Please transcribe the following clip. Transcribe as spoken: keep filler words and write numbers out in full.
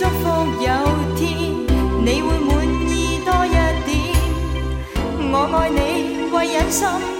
祝福有天你會滿意多一點。我愛你，為忍心。